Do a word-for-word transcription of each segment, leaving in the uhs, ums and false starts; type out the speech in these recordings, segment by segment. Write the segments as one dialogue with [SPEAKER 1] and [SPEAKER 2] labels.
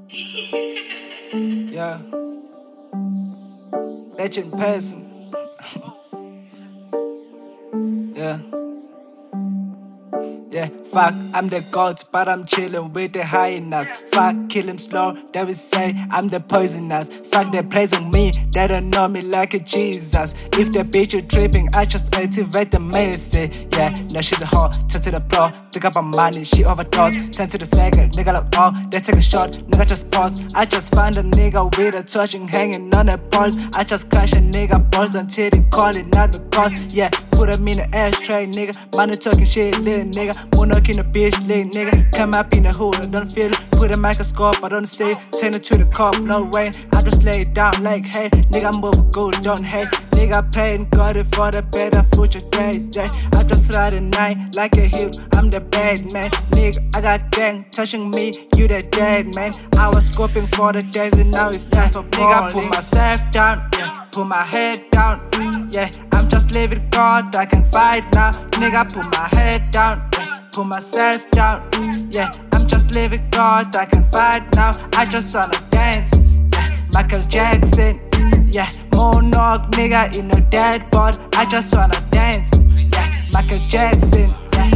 [SPEAKER 1] Yeah. Legend person. Yeah. Yeah, fuck, I'm the goat, but I'm chillin' with the hyenas. Fuck, kill him slow, they will say I'm the poisonous. Fuck, they praising me, they don't know me like a Jesus. If the bitch you tripping, I just activate the mercy. Yeah, now she's a whore, turn to the pro, think about money, she overdose. Turn to the second, nigga like oh, they take a shot, nigga just pause. I just find a nigga with a touching hanging on a pulse. I just crash a nigga balls until they call it not because. Yeah, put him in the ashtray, nigga. Money talking shit, little nigga. Moon up in the bitch, little nigga. Come up in the hood, I don't feel it. Put a microscope, I don't see it. Turn it to the cop, no rain. I just lay it down like, hey, nigga, move good, don't hate. Nigga, praying God it for the better future days, yeah. I just ride the night like a hero, I'm the bad man. Nigga, I got gang touching me, you the dead man. I was scoping for the days and now it's time for nigga, put myself down, yeah. Put my head down, mm, yeah. I'm just living God, I can fight now. Nigga, put my head down, yeah. Put myself down, mm, yeah. I'm just living God, I can fight now. I just wanna dance, yeah. Michael Jackson, mm, yeah. Monog, nigga, in a dead body. I just wanna dance, yeah. Michael Jackson, yeah.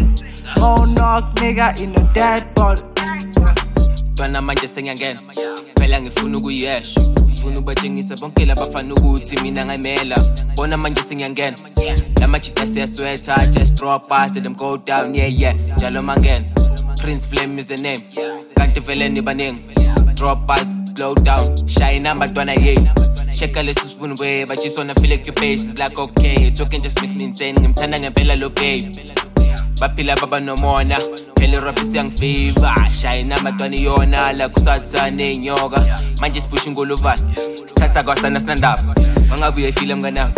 [SPEAKER 1] Monog, nigga, in a dead body, yeah.
[SPEAKER 2] Twana manje sengiyangena phela ngifuna ukuyesha ngifuna ubatshengisa bonke labafana ukuthi mina ngayimela bona manje sengiyangena lamajita siyaswetha just drop past them go down yeah yeah njalo mangena Prince Flame is the name kanti vele nibaningi drop past slow down shine number twana yeah sheka lesi spoon way but just wanna feel like your face is like okay talking just makes me insane ngimthanda ngempela lo babe baphila baba nomona phela rap siyangifavor shine amadwani yona la kusathane inyoka manje sipush ingolova sithatha kwasana sinandaba mangabuye ifile mngana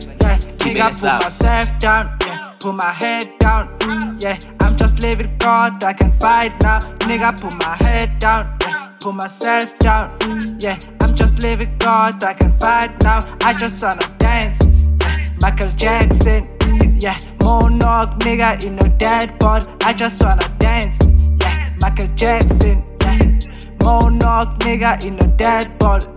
[SPEAKER 1] nigga put myself down yeah put my head down mm, yeah I'm just living God I can fight now nigga put my head down yeah put myself down mm, yeah I'm just living God I can fight now I just wanna dance yeah. Michael Jackson yeah, Monog, nigga, in a dead body. I just wanna dance. Yeah, Michael Jackson. Yeah, Monog, nigga, in a dead body.